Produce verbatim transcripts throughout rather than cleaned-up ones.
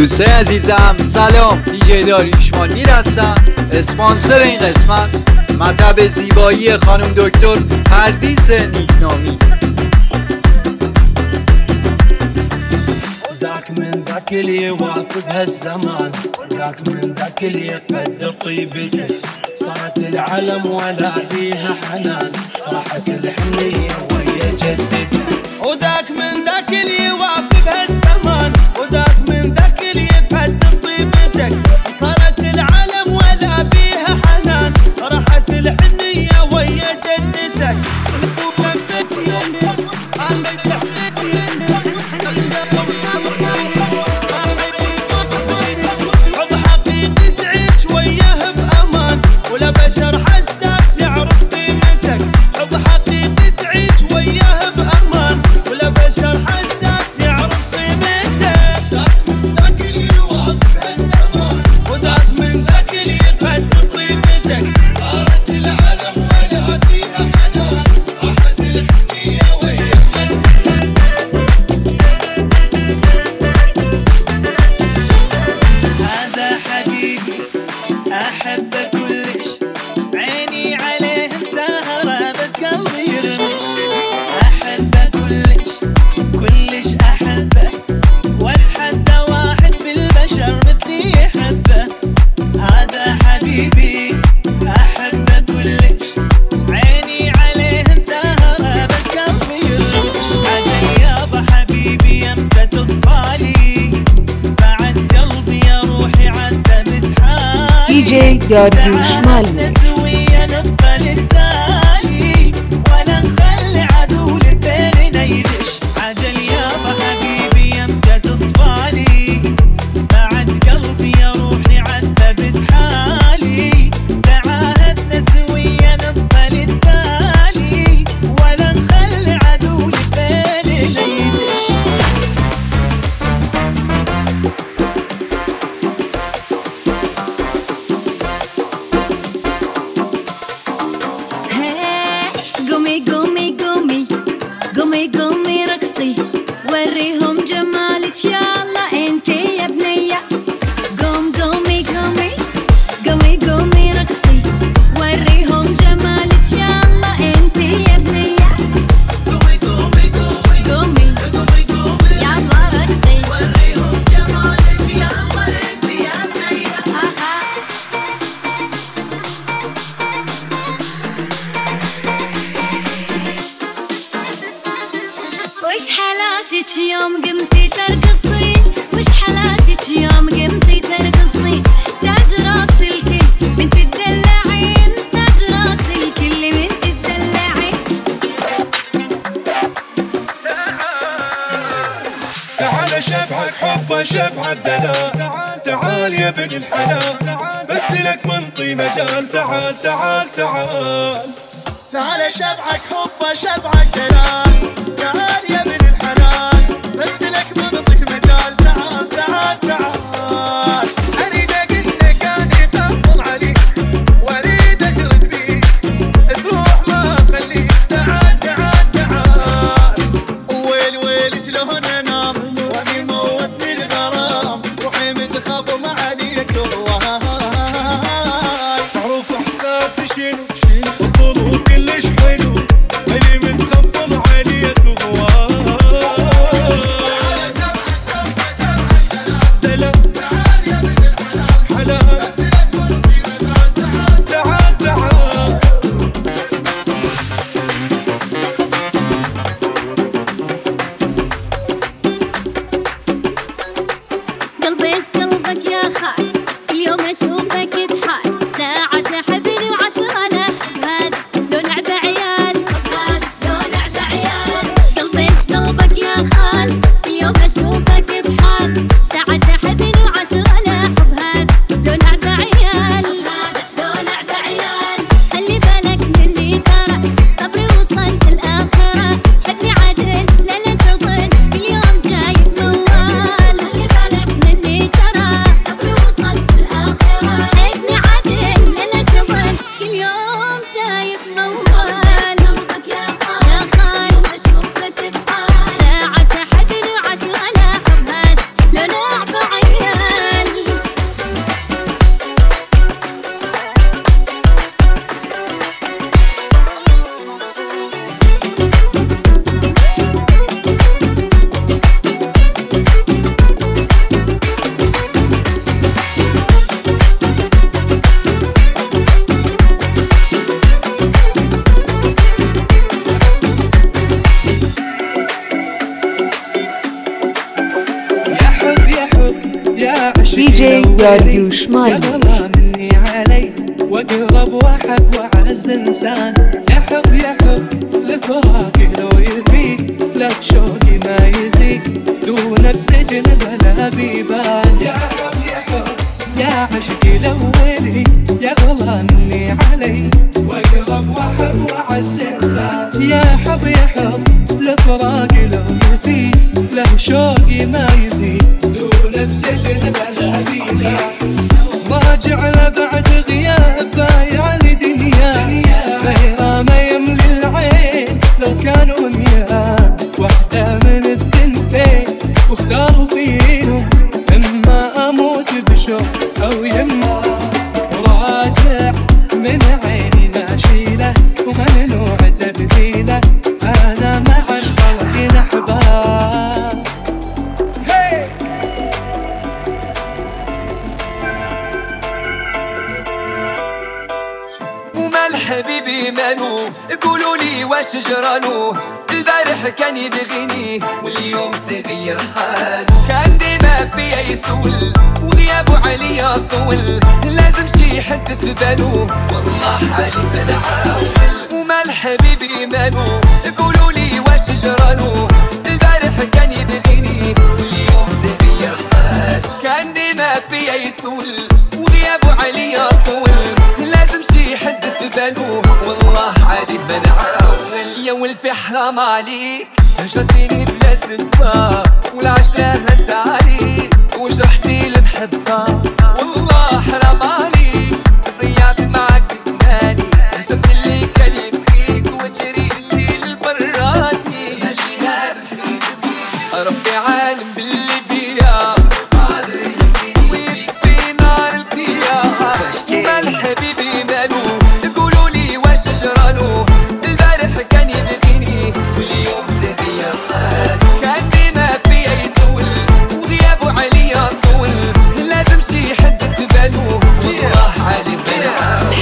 دوستای عزیزم سلام، دیجی داریوش مالمیر هستم، اسپانسر این قسمت مطب زیبایی خانم دکتر پردیس نیکنامی. ذاك من ذاك اللي يوافق هالزمان، ذاك من ذاك اللي يقدر طيبته، صارت العالم ولا بيها حنان، راحت الحنية ويا جدته. وذاك من ذاك اللي يوافق هالزمان، وذاك من ذاك اللي يقدر طيبتك، صارت العالم ولا بيها حنان، راحت الحنية ويا جدتك. بشر حساس يعرف قيمتك، حب حقيقي تعيش وياه بأمان، ولا بشر حساس يعرف قيمتك. ذاك من ذاك اللي يوافق هالزمان، وذاك من ذاك اللي يقدر طيبتك، صارت العالم ولا فيها حنان، راحت الحنية ويا هذا حبيبي أحبك كلش، عيني عليه مسهرة بس قلبي يرمش، أحبه كلش كلش أحبه، وأتحدى واحد بالبشر مثلي يحبه. هذا حبيبي أحبه كلش، عيني عليه مسهرة بس قلبي يرمش. عجل يابا حبيبي يمتى تصفالي، بعد قلبي يا روحي عدى بتحالي. دي جي داریوش مالمیر. وريهم جمالك يلا انتي يا بنية، قوم قومي قومي قومي قومي رقصي، وريهم جمالك يلا انتي يا بنية، قومي قومي قومي قومي قومي قومي يلا رقصي، وريهم جمالك يلا انتي يا بنية. وش حالاتك يوم قمتي ترقصين، وش حالاتك يوم قمتي ترقصين، تاج راس الكل من تدلعين، تاج راس الكل من تدلعين. تعال شبحك حبه شبحك دلال، تعال تعال يا ابن الحلال، بس لك منطي مجال، تعال تعال تعال تعال شبحك حبه شبحك دلال، تعال يا ابن الحلال، بس لك منطي مجال، تعال تعال تعال. اريد اقول لك اني افضل عليك، واريد اشرد بيك تروح ما اخليك، تعال تعال تعال. ويل ويل شلون انام واني موتني الغرام، روحي متخبل عليك هواي، تعرف احساسي شنو شنو خبل وكلش حلو، اني متخبل عليك هواي. قلبك يا خال اليوم اشوفك تحال، ساعة تحبني وعشرة لا حب، هذا لو لعب عيال، هذا لو لعب عيال. قلبي ايش قلبك يا خال اليوم اشوفك تحال، ساعة تحبني وعشرة لا حب، هذا لو لعب عيال، هذا لو لعب عيال. خلي بالك مني ترى صبري وصل الآخرة، حبني عدل لا لا تظن اليوم جاي موال. خلي بالك مني ترى صبري وصل الآخرة، حبني عدل لا لا تظن كل يوم دي جي داريوش مالي. يا غلا مني علي واقرب واحب واعز انسان، يحب يحب لفراقي لو يفيد، لك شوقي ما يزيد دون بسجن بلا بيبان. يا حب يحب يا عشقي الاولي، يا غلا مني علي واقرب واحب واعز انسان، يا حب يحب لفراقي لو يفيد، له شوقي ما يزيد دون بسجن بلا بيبان. راجع لبعد غياب بايع لدنيا، غيره ما يملي العين لو كانوا مياه، واحدة من الثنتين واختاروا فيهم، اما اموت بشوق او يما راجع من عيني ما اشيله، وممنوع تبديله، انا مع الخلق الاحباب. حبيبي منو قولوا لي واش جرانو، البارح كان يبغيني واليوم تغير حال، كان ديما فيا يسول وغيابه عليا طول، لازم شي حد في بالو والله حالي بنعاول. ومال حبيبي منو قولوا لي واش جرانو، البارح كان يبغيني واليوم تغير حال، كان ديما فيا يسول وغيابه عليا طول، لازم شي حد في بالو والله عادي بنعاول. يا ولفي حرام عليك هجرتيني بلا سبة، والعشرة هنت عليك وجرحتي المحبة، والله حرام عليك ضيعت معاك زماني، هجرت اللي كان يبغيك وجري لي البراتي، ماشي هذا الحبيب ربي عالم باللي بيا قادر ينسيني ويكفي نار القيام. ومال حبيبي مالو قولوا لي واش جرالو، البارح كان يبغيني واليوم تغير حال، كان ديما فيا يسول وغيابه عليا طول، لازم شي حد في بالو والله عالي بنعاول.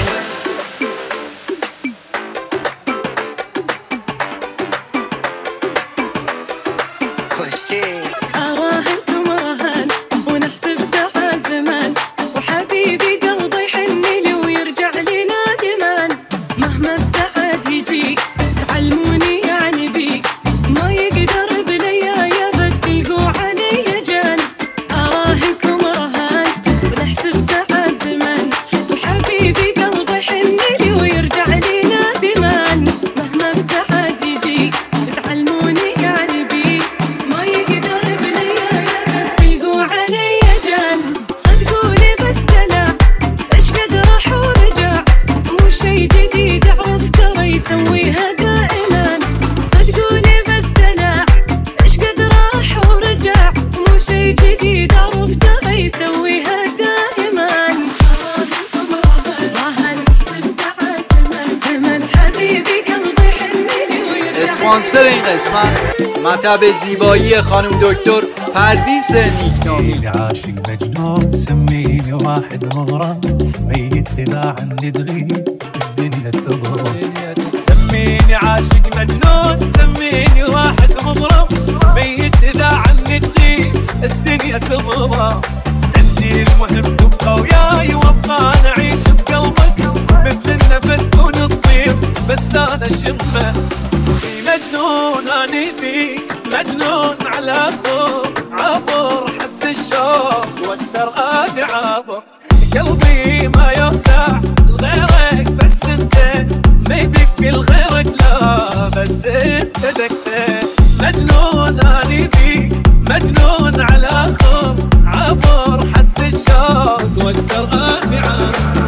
أراهنكم راهن ونحسب ساعات زمان، وحبيبي قلبي يحن لي ويرجع لي نادمان، مهما ابتعد يجيك تعلموني يعني بيك، ما يقدر بليا يا بديقوا علي جان. أراهنكم راهن ونحسب ساعات زمان، وحبيبي قلبي يحن لي ويرجع لي نادمان، مهما ابتعد يجيك تعلموني يعني بيك، ما يقدر بليا يا بديقوا علي جان. صدقوني بس دلع ايش قد راح ورجع، مو شي جديد اعرف ترى يسويها دائما، صدقوني بس دلع ايش قد راح ورجع، مو شي جديد اعرف ترى يسويها دائما. راهنكم راهن راهن احسب ساعات زمن زمن، حبيبي قلبي يحن لي ويرجع. اسپانسر این قسمت مطب زیبایی خانم دکتر پردیس نیکنامی. عاشق مجنون سميني واحد مغرم، ميت اذا عني تغيب الدنيا تضرب. سميني عاشق مجنون سميني واحد مغرم، ميت اذا عني تغيب الدنيا تضرب. عندي المهم تبقى وياي وابقى نعيش بقلبك، مثل النفس كون الصيف بس انا شمه. مجنون اني بيك مجنون على طول، عبر حد الشوق واكثر اني عابر، قلبي ما يوسع لغيرك بس انت، ما يدق لغيرك لا بس انت دقتين. مجنون اني بيك مجنون على طول، عبر حد الشوق واكثر اني عابر.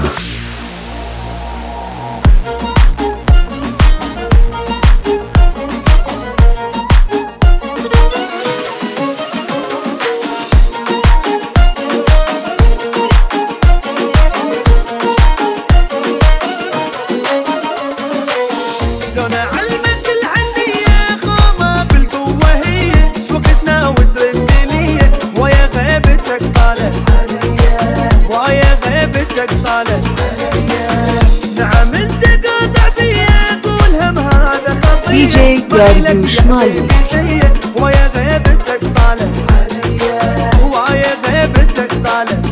شلون اعلمك الحنية خومة بالقوة هي، شوقتنا وتردنية ويا غيبتك طالت، ويا غيبتك طالت. نعم انت قاطع بيا قول هم هذا خطية، دي جي داريوش مالي. ويا غيبتك طالت، ويا غيبتك طالت.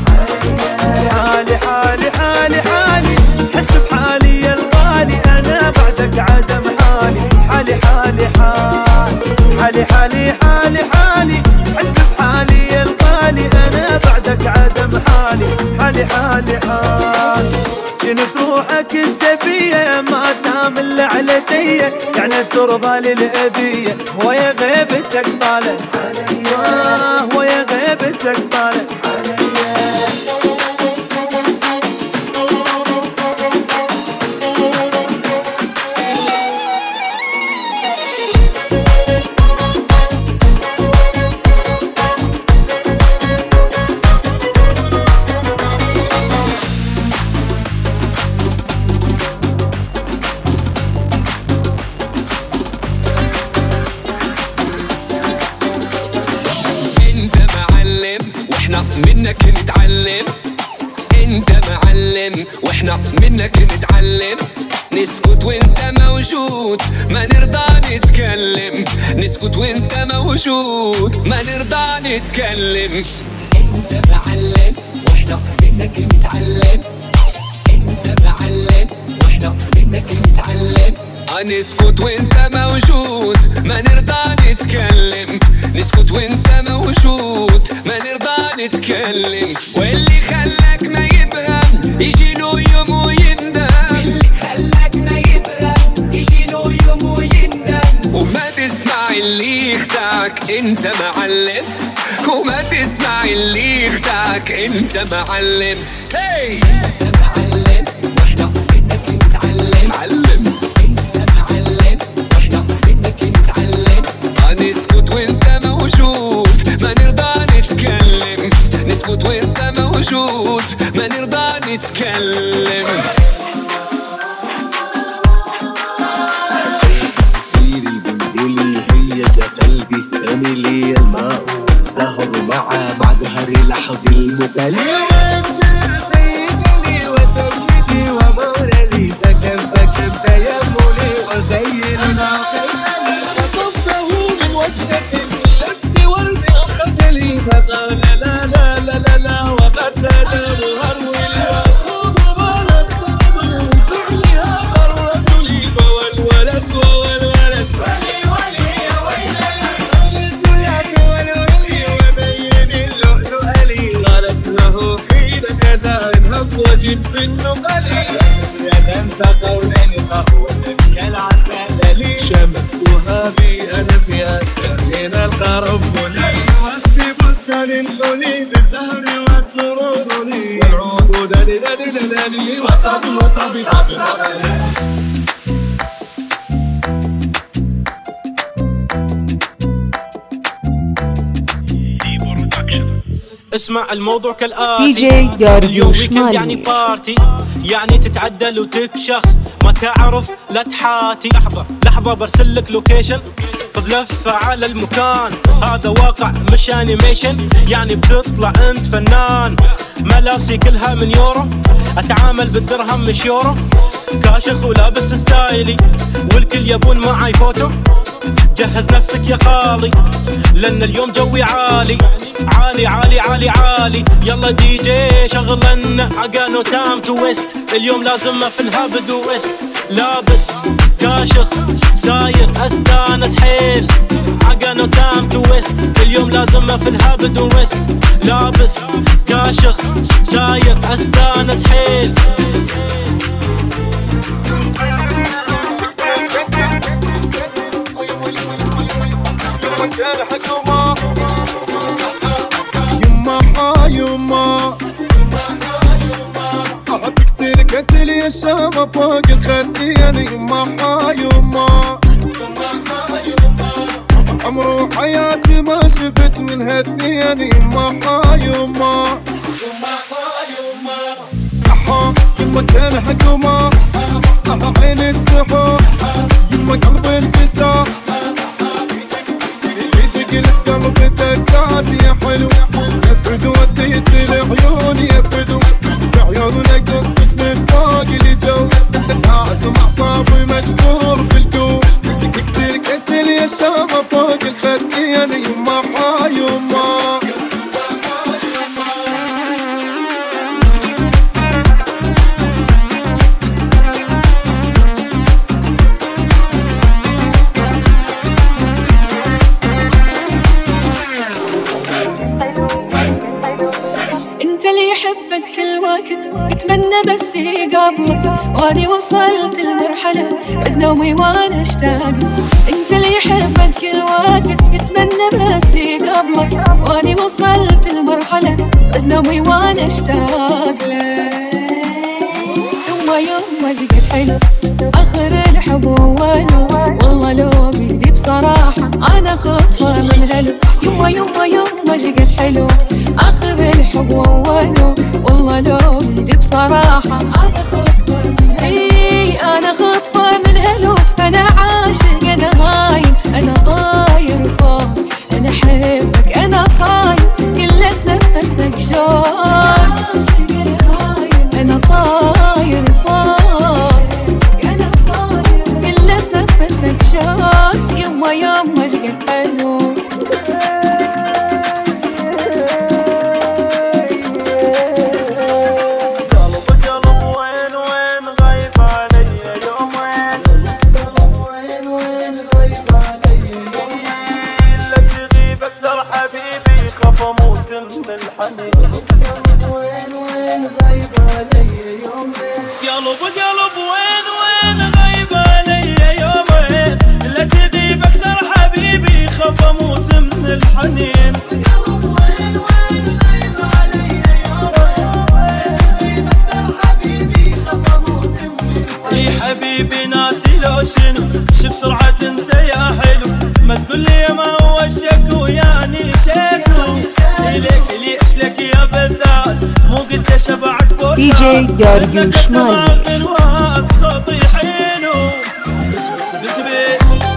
كنت بيه ما تنام الا على ديه، يعني ترضى للأذية ويا غيبتك طالت عليا، ويا غيبتك طالت عليا. منك نتعلم، انت معلم واحنا منك نتعلم. نسكت وانت موجود ما نرضى نتكلم، نسكت وانت موجود ما نرضى نتكلم. انت معلم واحنا منك نتعلم، انت معلم واحنا منك نتعلم. نسكت وانت موجود ما نرضى نتكلم، نسكت وانت موجود ما نرضى نتكلم. واللي خلاك ما يفهم يجي له يوم ويندم، واللي خلاك ما يفهم يجي له يوم ويندم. وما تسمع اللي يخدعك انت معلم، وما تسمع اللي يخدعك انت معلم. هي انت معلم واحنا منك نتعلم، معلم انت معلم واحنا منك نتعلم. نسكت وانت موجود ما نرضى نتكلم، نسكت وانت موجود ما نرضى نتكلم. سفير البندلي هي قلبي الثاني لي، الماء والزهر مع مع زهر لحظ المكلم. سيدي وسيدي ومولي فكم فكم تيمني وزين عقلي، فطفه من وجهة لك ورد أخذلي، فقال لا لا لا لا لا وقد تدور هرولي وأخوض بلد صبر فعلها الرجل. فوالولد ووالولد ولي ولي يا ويلي ولد والولي وبين اللؤلؤ لي. قالت له حين كذا انهب وجد بالنقل، يا تنسى قولين قهوة كالعسل لي. شمتها بي أنا في أسفل من القرنفل، واسبي بطل الحلي بالزهر والسرور لي. والعود دلي دلي دلي والطبل طبي طبي طبي. اسمع الموضوع كالآتي، دي جي جاردوش اليوم ويكند مالي. يعني بارتي، يعني تتعدل وتكشخ ما تعرف لا تحاتي. لحظة لحظة برسلك لوكيشن، خذ لفة على المكان. هذا واقع مش انيميشن، يعني بتطلع انت فنان. ملابسي كلها من يورو، اتعامل بالدرهم مش يورو. كاشخ ولابس ستايلي، والكل يبون معاي فوتو. جهز نفسك يا خالي لان اليوم جوي عالي عالي عالي عالي عالي. يلا دي جي شغلنا عقانو تام تويست، اليوم لازم في الهابد ويست. لابس كاشخ سايق استانس حيل، عقانو تام تويست اليوم لازم في الهابد ويست. لابس كاشخ سايق استانس حيل. يما حا يما أحبك تركت لي الشامة فوق الخدين. يما حا يما عمرو حياتي ما شفت من هالدين. يما حا يما أحا يما كان حكومة عينك سحور. يما قلب انكسار قلت قلبي دقات يا حلو. يا فدو وديت العيون يا فدو، بعيونك قصص من فوق اللي جو. لازم اعصابي مجبور بالقوم، تقتل قتل يا شامة فوق الخدين. يما حا يما كنت اتمنى بس قبلك، واني وصلت المرحلة بس نومي وانا اشتاق. انت اللي يحبك كل وقت اتمنى بس قبلك، واني وصلت المرحلة بس نومي وانا اشتاق لك. يوم يوم لقيت حلو اخر الحب وولو، والله لو بيدي بصراحة انا خطفة من هلو. يوم يوم يوم لقيت حلو اخر الحب وولو، والله لو بيدي بصراحة انا خطفة من هلو. اي انا خطفة من هلو، انا عاشق انا غايم انا طاير فوق، انا احبك انا صايم كل نفسك شوق. انا طاير فوق انا صاير كل نفسك شوق. يما يما لقيت حلو حبيبي ناسي لو شنو شو بسرعة تنسى يا حلو، ما تقول لي ما هو الشكو يعني شكو إليك ليش لك يا بالذات مو قلت شبعت بوسات دي جي جارجوش مالي صوتي حلو بس بس بس بي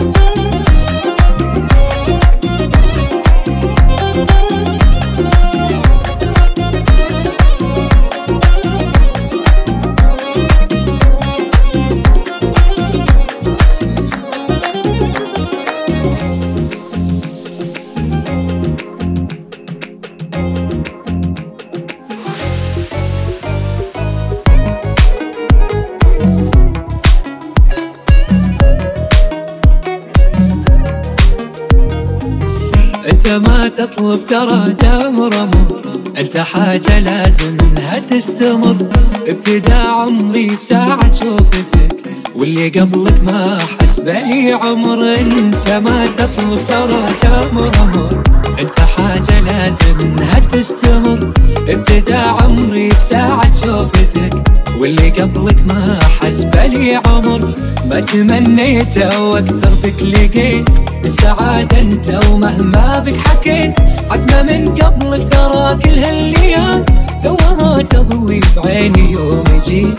انت ما تطلب ترى جمر امر، انت حاجة لازم انها تستمر. ابتداء عمري بساعة شوفتك، واللي قبلك ما حس بلي عمر. انت ما تطلب ترى جمر امر، انت حاجة لازم انها تستمر. ابتداء عمري بساعة شوفتك، واللي قبلك ما حس بلي عمر. ما تمنيت واكثر بك لقيت السعادة انت، ومهما بك حكيت عتمة من قبلك ترى كل هالايام توها تضوي بعيني يوم يجي.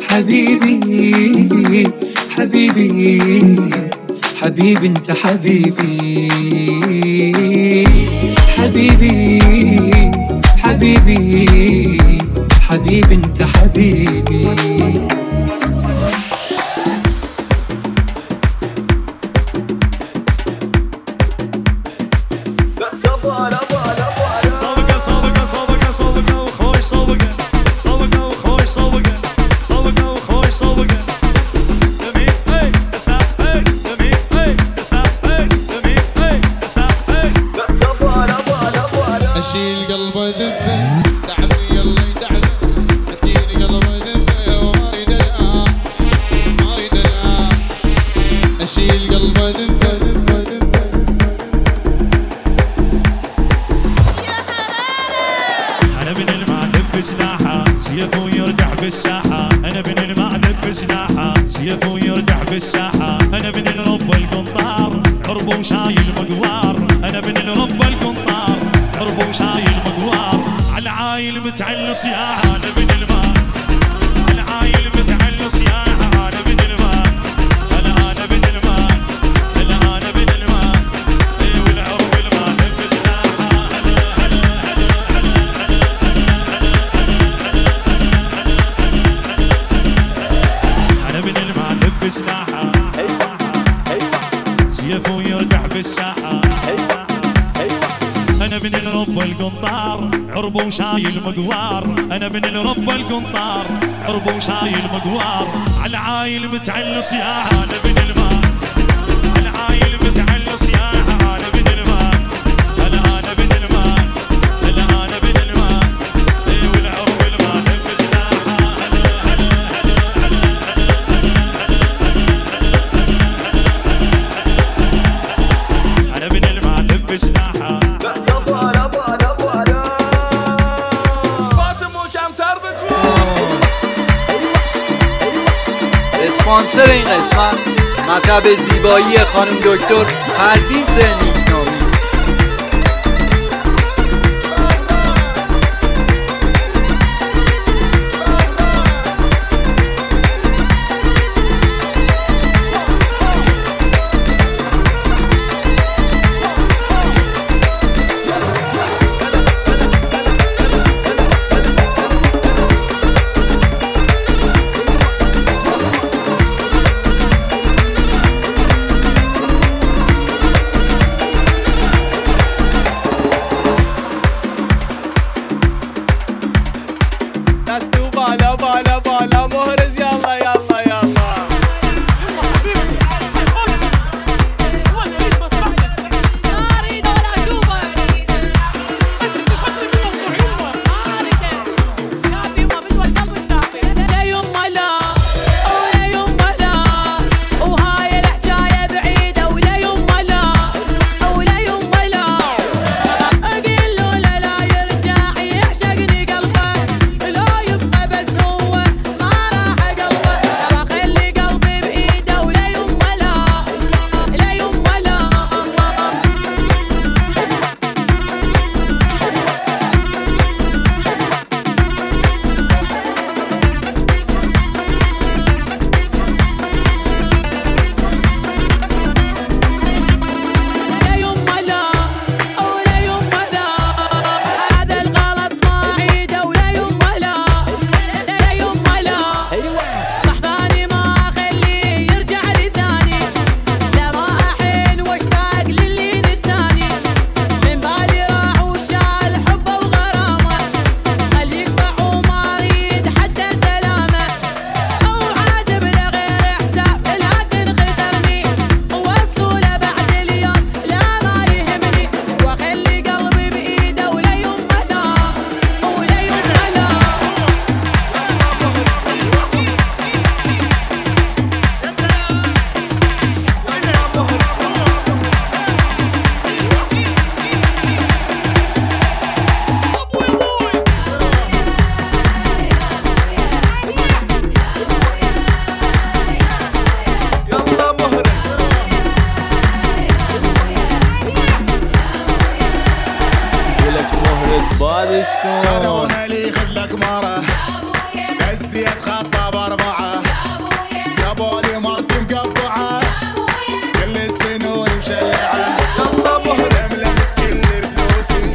حبيبي حبيبي حبيبي انت حبيبي حبيبي حبيبي حبيبي انت حبيبي. اشيل قلبه ذبه تعبني يلا يتعبه، مسكين قلبه ذبه وما اريد العب ما اريد العب. اشيل قلبه ذبه انا من الماء دب سلاحه سيف ويردح بالساحه، انا من الماء دب سلاحه سيف ويردح بالساحه. انا من الرب القنطار حرب وشايل مقوار، انا من الرب القنطار حرب وشايل مقوار. على عايل متعل صياحه انا من الماء، على عايل متعل صياحه انا من الماء، انا انا من الماء، انا انا من الماء. والعرب الماء دب سلاحه انا انا انا من الماء دب سلاحه سيف ويردح بالساحه. انا من الرب القنطار عرب وشايل مقوار، انا من الرب القنطار عرب وشايل مقوار. على عايل متعل صياحه انا من الماء، على عايل متعل صياحه انا من الماء، انا انا من الماء، انا انا من الماء. والعرب الماء دب سلاحه اسپانسر این قسمت مطب زیبایی خانم دکتر پردیس نیکنامی. خذوها لي خذلك مرة نسيت خطة باربعة جابولي مرتي مقطعة كل السنون مشلعة لملمت كل فلوسي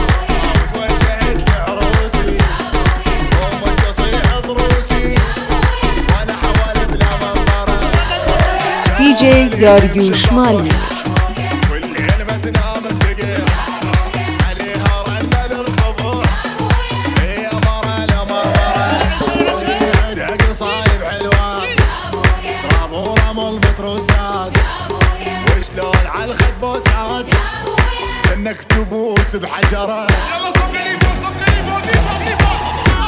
وتوجهت لعروسي ومت تصيح ضروسي وانا حولت لا منظرة دي جي داريوش مالي. وشلون عالخد بوسات انك تبوس بحجرات. يلا صفقني فوق صفقني فوق صفقني فوق.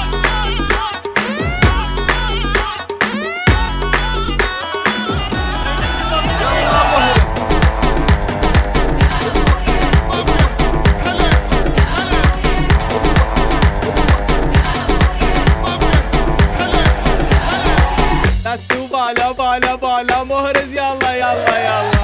دستو بالا بالا بالا مهرز يلا يلا يلا.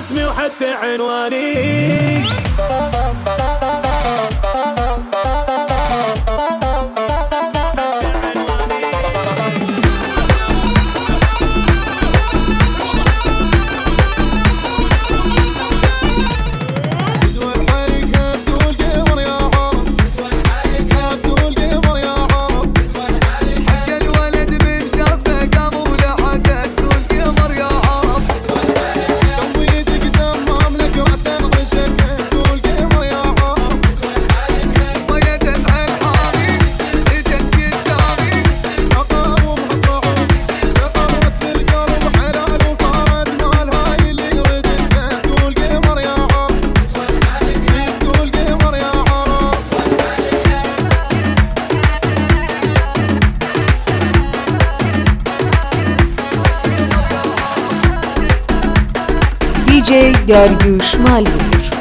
اسمي وحتى عنواني. دي جي داريوش مالي.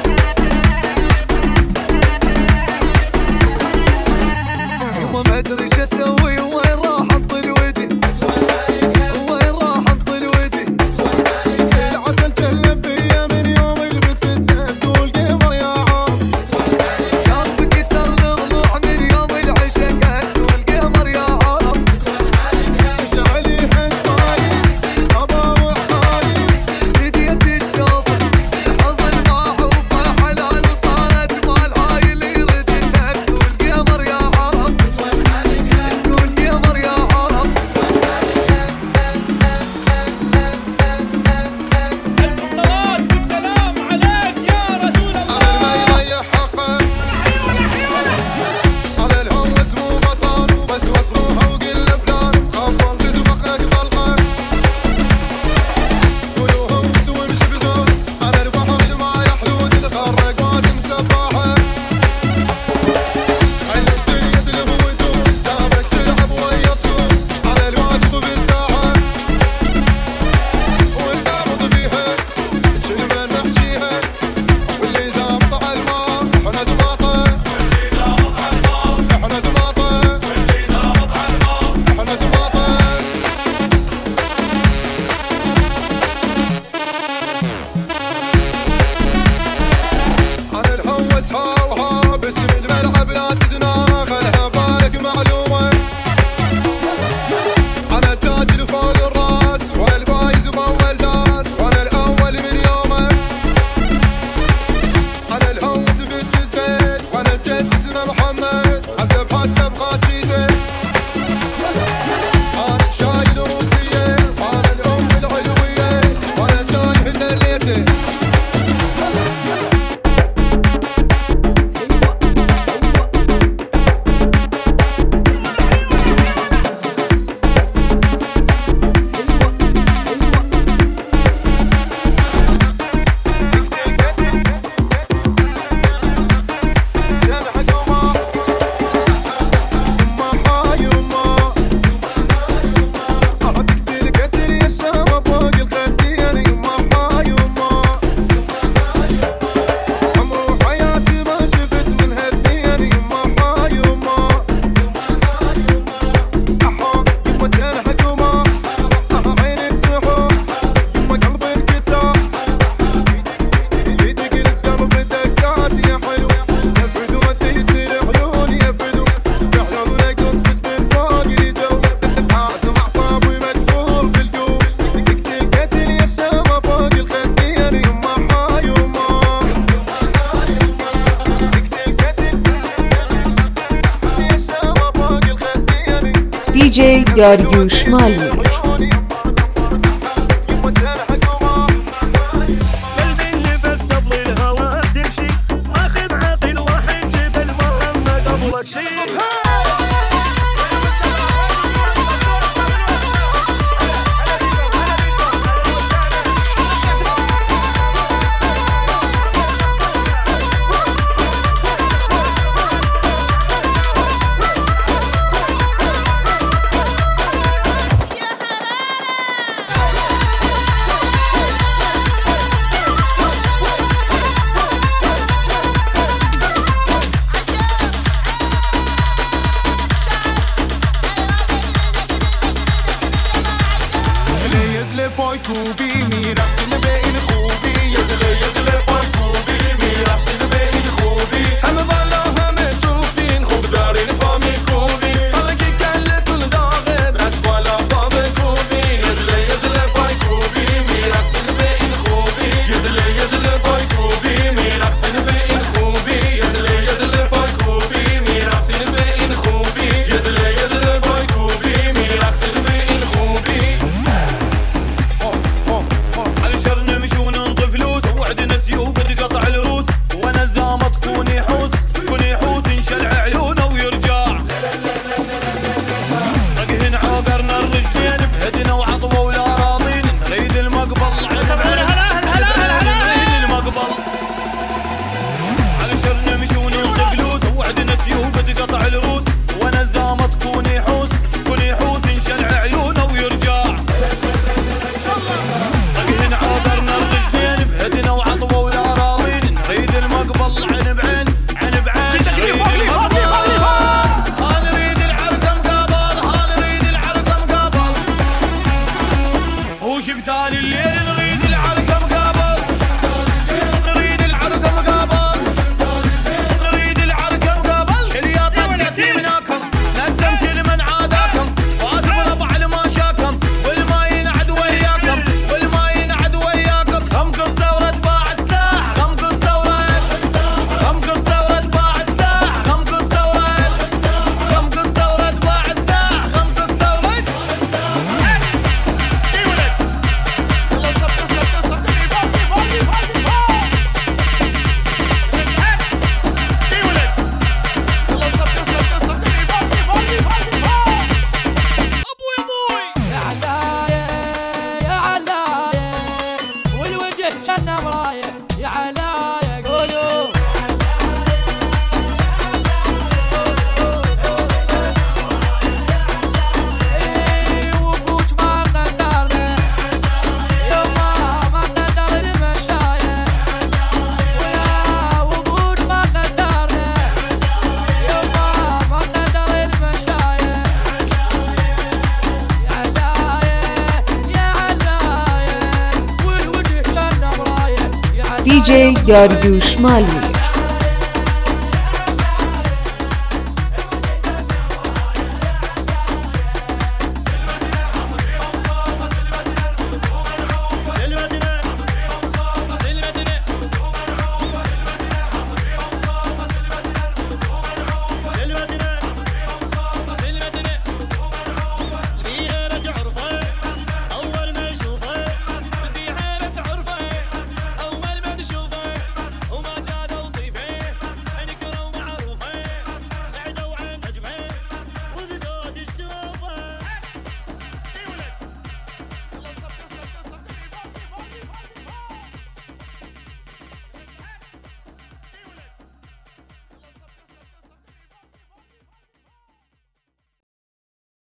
ما ادري شو اسوي وين راح اطل وجهي وين راح اطل وجهي. العسل جلب بيا من يوم لبست تقول قمر يا عام. قلبك يسر الضلوع من يوم العشق تقول قمر يا عام. شعلي حس طاير اباوع خالي هدية الشوف حضن معروفة حلال صارت مال هاي اللي ردتها تقول قمر يا عرب. تقول قمر يا عرب. الصلاة والسلام عليك يا رسول الله. على الميريح حقه على الهوس مو بطل وبس وصلوها وقل فلان خبر تسبق لك طلقه. قولوا هوس وامشي بزون على البحر ما يحدود الخرقات مسباحه. على الدنيا تلف وتدور دابك تلعب ويا صخور على الواقف بالساحه. وزابط بيها كلمه نحكيها واللي زابط على الماء احنا زباطه. احنا زباطه احنا زباطه. على الهوس هاوها باسم الملعب لا تدنا خلها بالك معلومه. انا التاج اللي فوق الراس والفايز باول داس وانا الاول من يومه. انا الهوس بالجدين وانا الجد اسمه محمد عزب حتى بخاتشيته. انا شايل روسيه وانا الام العلويه وانا تايه دليته. دي جي داريوش مالي. قلبي اللي بس قبل الهوى تمشي اخذ عقل واحد جبل محمد ابوك شيء. يا غنى برايه يا علايا قولوا دي جي داريوش مالي.